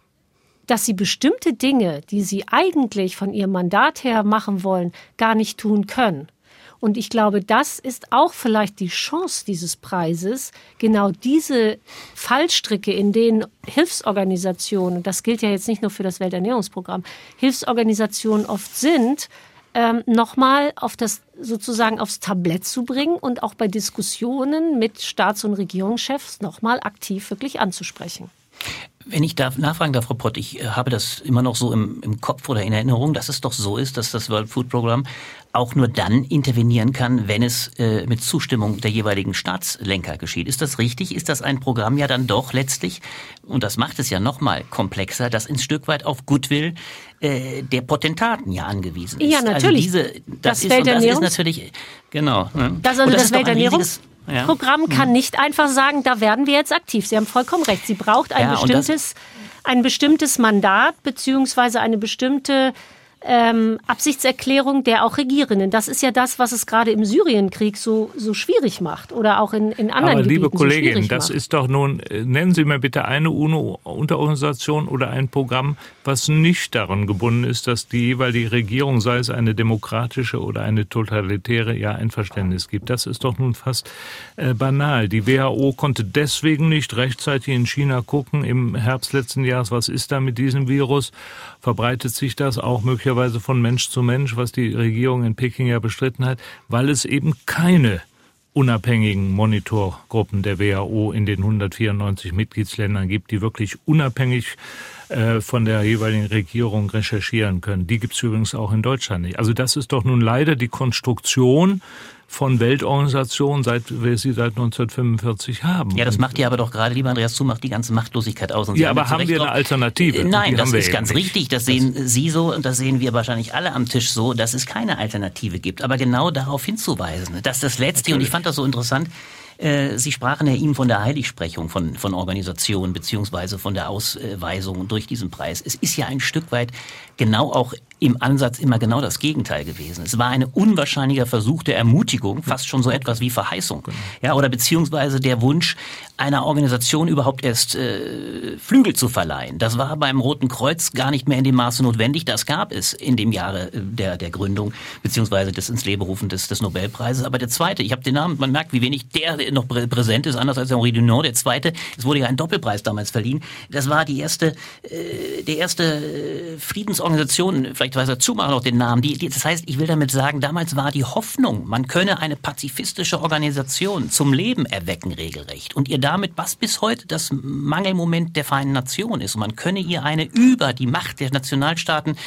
dass sie bestimmte Dinge, die sie eigentlich von ihrem Mandat her machen wollen, gar nicht tun können. Und ich glaube, das ist auch vielleicht die Chance dieses Preises, genau diese Fallstricke, in denen Hilfsorganisationen, das gilt ja jetzt nicht nur für das Welternährungsprogramm, Hilfsorganisationen oft sind, ähm, nochmal auf das, sozusagen aufs Tablett zu bringen und auch bei Diskussionen mit Staats- und Regierungschefs nochmal aktiv wirklich anzusprechen. Wenn ich da nachfragen darf, Frau Pott, ich habe das immer noch so im, im Kopf oder in Erinnerung, dass es doch so ist, dass das World Food Programme auch nur dann intervenieren kann, wenn es äh, mit Zustimmung der jeweiligen Staatslenker geschieht. Ist das richtig? Ist das ein Programm ja dann doch letztlich, und das macht es ja noch mal komplexer, das ein Stück weit auf Goodwill äh, der Potentaten ja angewiesen ist? Ja, natürlich. Also diese, das, das, ist, und das ist natürlich, genau. Ne? Das, also das, das Welternährungs Ja. Programm kann nicht einfach sagen, da werden wir jetzt aktiv. Sie haben vollkommen recht. Sie braucht ein, ja, bestimmtes, ein bestimmtes Mandat beziehungsweise eine bestimmte ähm, Absichtserklärung der auch Regierenden. Das ist ja das, was es gerade im Syrienkrieg so, so schwierig macht oder auch in, in anderen Aber Gebieten liebe Kollegin, so das macht. ist doch nun, nennen Sie mir bitte eine UNO-Unterorganisation oder ein Programm, was nicht daran gebunden ist, dass die jeweilige Regierung, sei es eine demokratische oder eine totalitäre, ja ein Verständnis gibt. Das ist doch nun fast äh, banal. Die W H O konnte deswegen nicht rechtzeitig in China gucken im Herbst letzten Jahres, was ist da mit diesem Virus? Verbreitet sich das auch möglicherweise von Mensch zu Mensch, was die Regierung in Peking ja bestritten hat, weil es eben keine unabhängigen Monitorgruppen der W H O in den hundertvierundneunzig Mitgliedsländern gibt, die wirklich unabhängig äh, von der jeweiligen Regierung recherchieren können. Die gibt es übrigens auch in Deutschland nicht. Also das ist doch nun leider die Konstruktion von Weltorganisationen, seit wir sie seit neunzehnhundertfünfundvierzig haben. Ja, das macht ja aber doch gerade, lieber Andreas Zumach, die ganze Machtlosigkeit aus. Und ja, aber haben wir eine Alternative? Nein, das ist eben ganz nicht. richtig. Das sehen Sie so und das sehen wir wahrscheinlich alle am Tisch so, dass es keine Alternative gibt. Aber genau darauf hinzuweisen, dass das Letzte, und ich fand das so interessant, Sie sprachen ja ihm von der Heiligsprechung von, von Organisationen beziehungsweise von der Ausweisung durch diesen Preis. Es ist ja ein Stück weit genau auch im Ansatz immer genau das Gegenteil gewesen. Es war ein unwahrscheinlicher Versuch der Ermutigung, fast schon so etwas wie Verheißung. Ja, oder beziehungsweise der Wunsch, einer Organisation überhaupt erst äh, Flügel zu verleihen. Das war beim Roten Kreuz gar nicht mehr in dem Maße notwendig. Das gab es in dem Jahre der, der Gründung beziehungsweise des ins Leben rufen des, des Nobelpreises. Aber der zweite, ich habe den Namen, man merkt, wie wenig der noch präsent ist, anders als Henri Dunant. Der zweite, es wurde ja ein Doppelpreis damals verliehen. Das war die erste, äh, der erste äh, Friedensorganisation, vielleicht weiß er Zumach noch den Namen. Die, die, das heißt, ich will damit sagen, damals war die Hoffnung, man könne eine pazifistische Organisation zum Leben erwecken, regelrecht. Und ihr damit, was bis heute das Mangelmoment der Vereinten Nationen ist. Und man könne ihr eine über die Macht der Nationalstaaten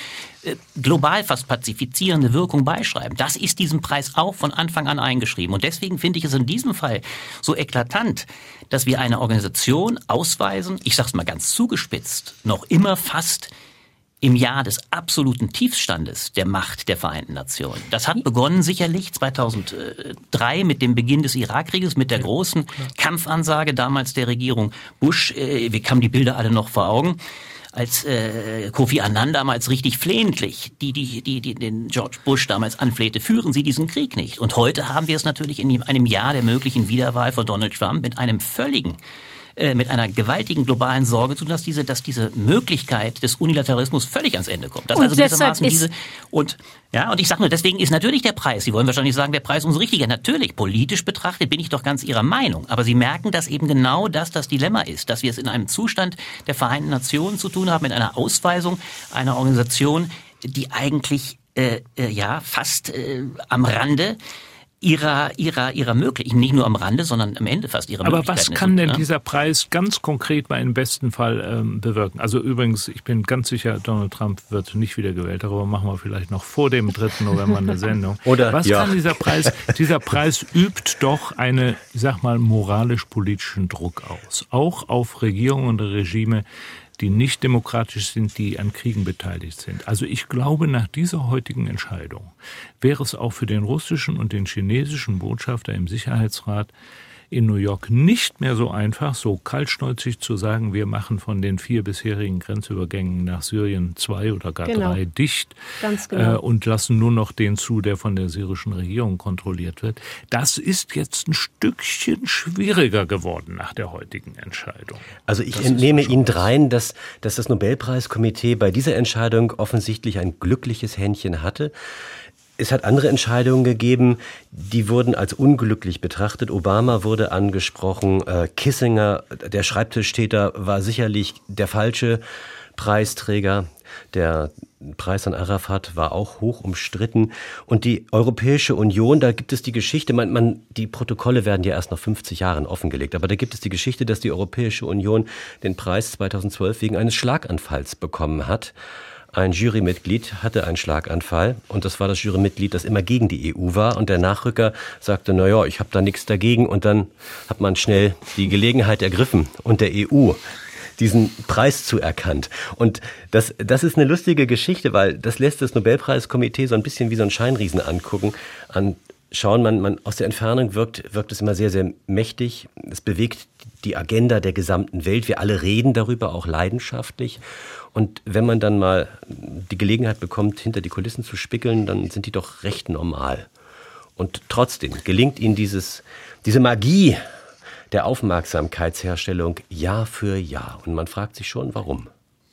äh, global fast pazifizierende Wirkung beischreiben. Das ist diesem Preis auch von Anfang an eingeschrieben. Und deswegen finde ich es in diesem Fall so eklatant, dass wir eine Organisation ausweisen, ich sage es mal ganz zugespitzt, noch immer fast im Jahr des absoluten Tiefstandes der Macht der Vereinten Nationen. Das hat begonnen sicherlich zweitausenddrei mit dem Beginn des Irakkrieges, mit der großen Kampfansage damals der Regierung Bush. Wir haben die Bilder alle noch vor Augen, als äh, Kofi Annan damals richtig flehentlich die, die, die, die den George Bush damals anflehte, führen Sie diesen Krieg nicht. Und heute haben wir es natürlich in einem Jahr der möglichen Wiederwahl von Donald Trump mit einem völligen mit einer gewaltigen globalen Sorge zu tun, dass diese, dass diese Möglichkeit des Unilateralismus völlig ans Ende kommt. Das und also gewissermaßen diese und ja und ich sage nur, deswegen ist natürlich der Preis. Sie wollen wahrscheinlich sagen, der Preis umso richtiger. Natürlich, politisch betrachtet bin ich doch ganz Ihrer Meinung. Aber Sie merken, dass eben genau das das Dilemma ist, dass wir es in einem Zustand der Vereinten Nationen zu tun haben mit einer Ausweisung einer Organisation, die eigentlich äh, äh, ja fast äh, am Rande ihrer ihrer ihrer Möglichkeiten, nicht nur am Rande, sondern am Ende fast ihrer Möglichkeiten. Aber was kann denn ne? dieser Preis ganz konkret mal im besten Fall ähm, bewirken? Also übrigens, ich bin ganz sicher, Donald Trump wird nicht wiedergewählt. Darüber machen wir vielleicht noch vor dem dritten November eine Sendung. Oder, was ja. kann dieser Preis? Dieser Preis übt doch eine, ich sag mal, moralisch-politischen Druck aus. Auch auf Regierungen und Regime, die nicht demokratisch sind, die an Kriegen beteiligt sind. Also ich glaube, nach dieser heutigen Entscheidung wäre es auch für den russischen und den chinesischen Botschafter im Sicherheitsrat in New York nicht mehr so einfach, so kaltschnäuzig zu sagen, wir machen von den vier bisherigen Grenzübergängen nach Syrien zwei oder gar genau. drei dicht Ganz genau. äh, und lassen nur noch den zu, der von der syrischen Regierung kontrolliert wird. Das ist jetzt ein Stückchen schwieriger geworden nach der heutigen Entscheidung. Also ich das entnehme Ihnen dreien, dass, dass das Nobelpreiskomitee bei dieser Entscheidung offensichtlich ein glückliches Händchen hatte. Es hat andere Entscheidungen gegeben, die wurden als unglücklich betrachtet. Obama wurde angesprochen, äh, Kissinger, der Schreibtischtäter, war sicherlich der falsche Preisträger. Der Preis an Arafat war auch hoch umstritten. Und die Europäische Union, da gibt es die Geschichte, man, man, die Protokolle werden ja erst nach fünfzig Jahren offengelegt, aber da gibt es die Geschichte, dass die Europäische Union den Preis zweitausendzwölf wegen eines Schlaganfalls bekommen hat. Ein Jurymitglied hatte einen Schlaganfall und das war das Jurymitglied, das immer gegen die E U war. Und der Nachrücker sagte, na ja, ich habe da nichts dagegen. Und dann hat man schnell die Gelegenheit ergriffen und der E U diesen Preis zuerkannt. Und das, das ist eine lustige Geschichte, weil das lässt das Nobelpreiskomitee so ein bisschen wie so ein Scheinriesen angucken, anschauen. Man, man aus der Entfernung wirkt, wirkt es immer sehr, sehr mächtig. Es bewegt die Agenda der gesamten Welt. Wir alle reden darüber, auch leidenschaftlich. Und wenn man dann mal die Gelegenheit bekommt, hinter die Kulissen zu spickeln, dann sind die doch recht normal. Und trotzdem gelingt ihnen dieses, diese Magie der Aufmerksamkeitsherstellung Jahr für Jahr. Und man fragt sich schon, warum.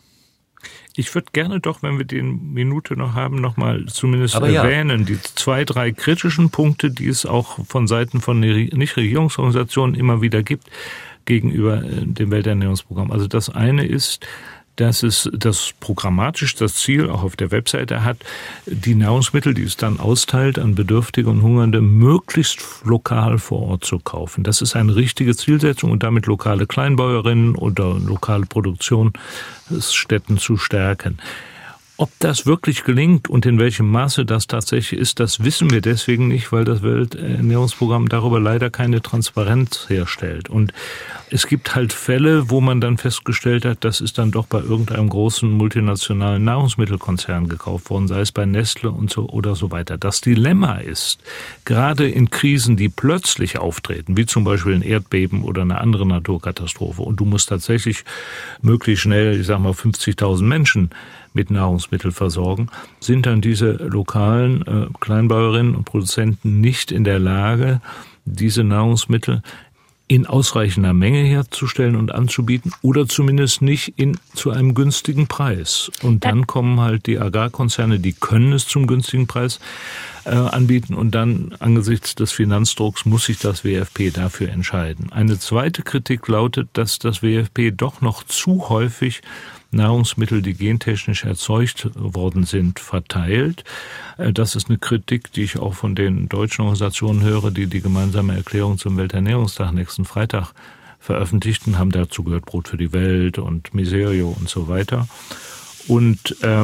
Ich würde gerne doch, wenn wir die Minute noch haben, noch mal zumindest Aber erwähnen, ja. die zwei, drei kritischen Punkte, die es auch von Seiten von Nichtregierungsorganisationen immer wieder gibt gegenüber dem Welternährungsprogramm. Also das eine ist, dass es das programmatisch das Ziel auch auf der Webseite hat, die Nahrungsmittel, die es dann austeilt an Bedürftige und Hungernde, möglichst lokal vor Ort zu kaufen. Das ist eine richtige Zielsetzung und damit lokale Kleinbäuerinnen oder lokale Produktionsstätten zu stärken. Ob das wirklich gelingt und in welchem Maße das tatsächlich ist, das wissen wir deswegen nicht, weil das Welternährungsprogramm darüber leider keine Transparenz herstellt. Und es gibt halt Fälle, wo man dann festgestellt hat, das ist dann doch bei irgendeinem großen multinationalen Nahrungsmittelkonzern gekauft worden, sei es bei Nestle und so oder so weiter. Das Dilemma ist, gerade in Krisen, die plötzlich auftreten, wie zum Beispiel ein Erdbeben oder eine andere Naturkatastrophe, und du musst tatsächlich möglichst schnell, ich sag mal, fünfzigtausend Menschen mit Nahrungsmittel versorgen, sind dann diese lokalen äh, Kleinbäuerinnen und Produzenten nicht in der Lage, diese Nahrungsmittel in ausreichender Menge herzustellen und anzubieten oder zumindest nicht in zu einem günstigen Preis. Und dann kommen halt die Agrarkonzerne, die können es zum günstigen Preis äh, anbieten und dann angesichts des Finanzdrucks muss sich das W F P dafür entscheiden. Eine zweite Kritik lautet, dass das W F P doch noch zu häufig Nahrungsmittel, die gentechnisch erzeugt worden sind, verteilt. Das ist eine Kritik, die ich auch von den deutschen Organisationen höre, die die gemeinsame Erklärung zum Welternährungstag nächsten Freitag veröffentlichten, haben dazu gehört Brot für die Welt und Miserio und so weiter. Und ähm,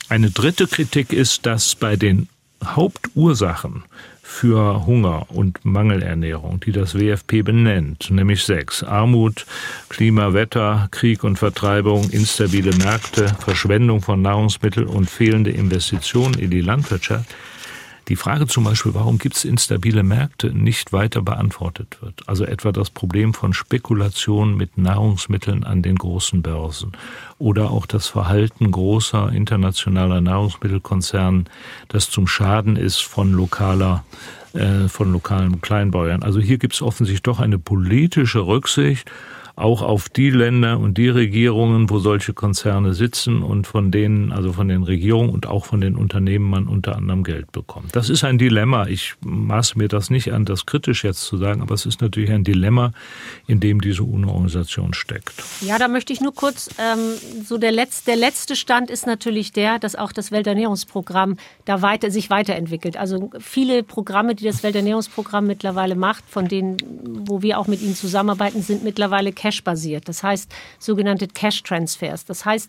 Eine dritte Kritik ist, dass bei den Hauptursachen für Hunger und Mangelernährung, die das W F P benennt, nämlich sechs: Armut, Klima, Wetter, Krieg und Vertreibung, instabile Märkte, Verschwendung von Nahrungsmitteln und fehlende Investitionen in die Landwirtschaft, die Frage zum Beispiel, warum gibt es instabile Märkte, nicht weiter beantwortet wird. Also etwa das Problem von Spekulation mit Nahrungsmitteln an den großen Börsen oder auch das Verhalten großer internationaler Nahrungsmittelkonzernen, das zum Schaden ist von lokaler, äh, von lokalen Kleinbauern. Also hier gibt es offensichtlich doch eine politische Rücksicht auch auf die Länder und die Regierungen, wo solche Konzerne sitzen und von denen, also von den Regierungen und auch von den Unternehmen man unter anderem Geld bekommt. Das ist ein Dilemma. Ich maße mir das nicht an, das kritisch jetzt zu sagen, aber es ist natürlich ein Dilemma, in dem diese UNO-Organisation steckt. Ja, da möchte ich nur kurz, ähm, so der letzte, der letzte Stand ist natürlich der, dass auch das Welternährungsprogramm da weiter, sich weiterentwickelt. Also viele Programme, die das Welternährungsprogramm mittlerweile macht, von denen, wo wir auch mit ihnen zusammenarbeiten, sind mittlerweile Cash-basiert. Das heißt, sogenannte Cash-Transfers. Das heißt,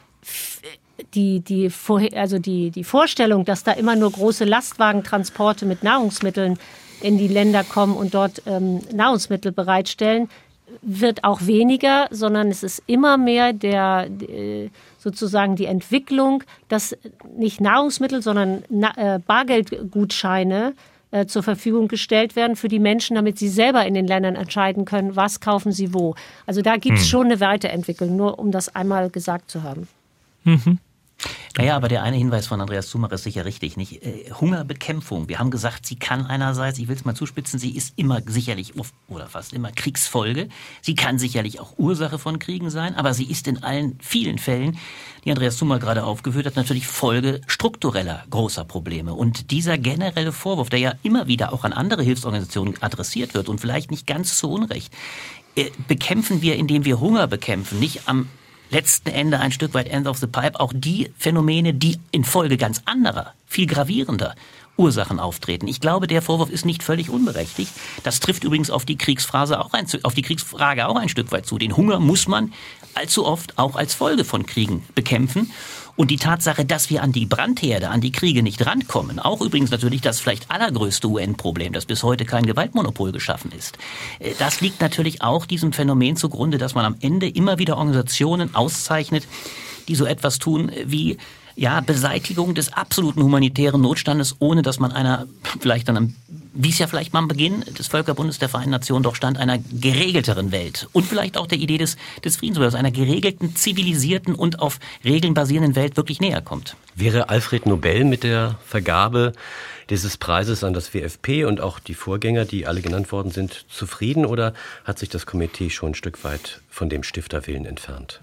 die, die, also die, die Vorstellung, dass da immer nur große Lastwagentransporte mit Nahrungsmitteln in die Länder kommen und dort ähm, Nahrungsmittel bereitstellen, wird auch weniger, sondern es ist immer mehr der, äh, sozusagen die Entwicklung, dass nicht Nahrungsmittel, sondern Na- äh, Bargeldgutscheine zur Verfügung gestellt werden für die Menschen, damit sie selber in den Ländern entscheiden können, was kaufen sie wo. Also da gibt es hm. schon eine Weiterentwicklung, nur um das einmal gesagt zu haben. Mhm. Naja, aber der eine Hinweis von Andreas Zumacher ist sicher richtig, nicht? Äh, Hungerbekämpfung. Wir haben gesagt, sie kann einerseits, ich will es mal zuspitzen, sie ist immer sicherlich oder fast immer Kriegsfolge. Sie kann sicherlich auch Ursache von Kriegen sein, aber sie ist in allen vielen Fällen, die Andreas Zumacher gerade aufgeführt hat, natürlich Folge struktureller großer Probleme. Und dieser generelle Vorwurf, der ja immer wieder auch an andere Hilfsorganisationen adressiert wird und vielleicht nicht ganz zu Unrecht, äh, bekämpfen wir, indem wir Hunger bekämpfen, nicht am letzten Ende ein Stück weit End of the Pipe auch die Phänomene, die infolge ganz anderer, viel gravierender Ursachen auftreten. Ich glaube, der Vorwurf ist nicht völlig unberechtigt. Das trifft übrigens auf die Kriegsphase auch ein, auf die Kriegsfrage auch ein Stück weit zu. Den Hunger muss man allzu oft auch als Folge von Kriegen bekämpfen. Und die Tatsache, dass wir an die Brandherde, an die Kriege nicht rankommen, auch übrigens natürlich das vielleicht allergrößte U N-Problem, dass bis heute kein Gewaltmonopol geschaffen ist, das liegt natürlich auch diesem Phänomen zugrunde, dass man am Ende immer wieder Organisationen auszeichnet, die so etwas tun wie ja, Beseitigung des absoluten humanitären Notstandes, ohne dass man einer, vielleicht dann, wie es ja vielleicht mal am Beginn des Völkerbundes der Vereinten Nationen doch stand, einer geregelteren Welt und vielleicht auch der Idee des, des Friedens, einer geregelten, zivilisierten und auf Regeln basierenden Welt wirklich näher kommt. Wäre Alfred Nobel mit der Vergabe dieses Preises an das W F P und auch die Vorgänger, die alle genannt worden sind, zufrieden, oder hat sich das Komitee schon ein Stück weit von dem Stifterwillen entfernt?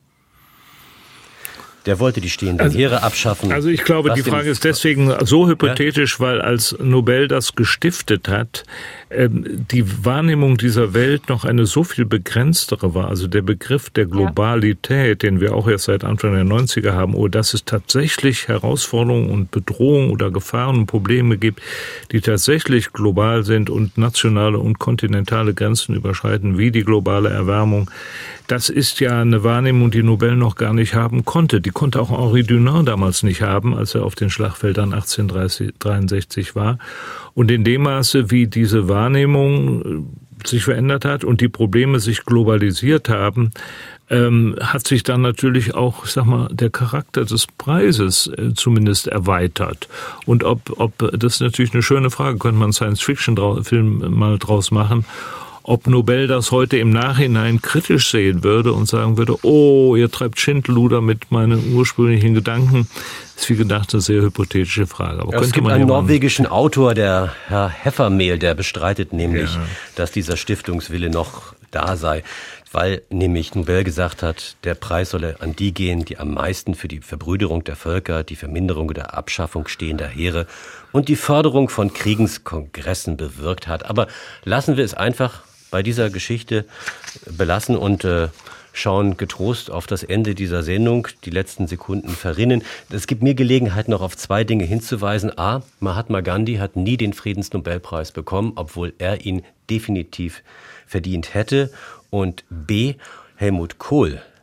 Der wollte die stehenden also, Heere abschaffen. Also ich glaube, die Frage ist deswegen so hypothetisch, ja? Weil als Nobel das gestiftet hat, ähm, die Wahrnehmung dieser Welt noch eine so viel begrenztere war. Also der Begriff der Globalität, ja. den wir auch erst seit Anfang der neunziger haben, oh, dass es tatsächlich Herausforderungen und Bedrohungen oder Gefahren und Probleme gibt, die tatsächlich global sind und nationale und kontinentale Grenzen überschreiten, wie die globale Erwärmung. Das ist ja eine Wahrnehmung, die Nobel noch gar nicht haben konnte. Die konnte auch Henri Dunant damals nicht haben, als er auf den Schlachtfeldern achtzehnhundertdreiundsechzig war. Und in dem Maße, wie diese Wahrnehmung sich verändert hat und die Probleme sich globalisiert haben, ähm, hat sich dann natürlich auch, ich sag mal, der Charakter des Preises äh, zumindest erweitert. Und ob, ob, das ist natürlich eine schöne Frage, könnte man einen Science-Fiction-Film mal draus machen, ob Nobel das heute im Nachhinein kritisch sehen würde und sagen würde, oh, ihr treibt Schindluder mit meinen ursprünglichen Gedanken. Das ist wie gedacht eine sehr hypothetische Frage. Aber ja, es gibt einen norwegischen Autor, der Herr Heffermehl, der bestreitet nämlich, ja. dass dieser Stiftungswille noch da sei, weil nämlich Nobel gesagt hat, der Preis solle an die gehen, die am meisten für die Verbrüderung der Völker, die Verminderung oder Abschaffung stehender Heere und die Förderung von Friedenskongressen bewirkt hat. Aber lassen wir es einfach bei dieser Geschichte belassen und äh, schauen getrost auf das Ende dieser Sendung. Die letzten Sekunden verrinnen. Es gibt mir Gelegenheit, noch auf zwei Dinge hinzuweisen. A, Mahatma Gandhi hat nie den Friedensnobelpreis bekommen, obwohl er ihn definitiv verdient hätte. Und B, Helmut Kohl,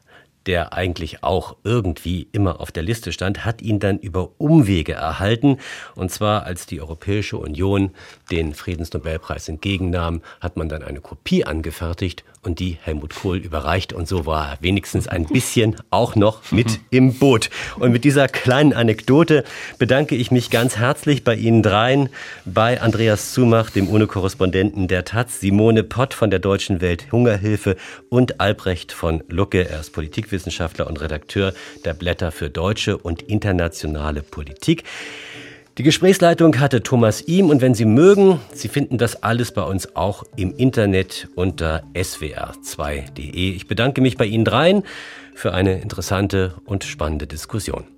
der eigentlich auch irgendwie immer auf der Liste stand, hat ihn dann über Umwege erhalten. Und zwar, als die Europäische Union den Friedensnobelpreis entgegennahm, hat man dann eine Kopie angefertigt und die Helmut Kohl überreicht. Und so war er wenigstens ein bisschen auch noch mit im Boot. Und mit dieser kleinen Anekdote bedanke ich mich ganz herzlich bei Ihnen dreien, bei Andreas Zumach, dem UNO-Korrespondenten der Taz, Simone Pott von der Deutschen Welthungerhilfe und Albrecht von Lucke. Er ist Politikwissenschaftler und Redakteur der Blätter für deutsche und internationale Politik. Die Gesprächsleitung hatte Thomas Ihm und wenn Sie mögen, Sie finden das alles bei uns auch im Internet unter S W R zwei punkt de. Ich bedanke mich bei Ihnen dreien für eine interessante und spannende Diskussion.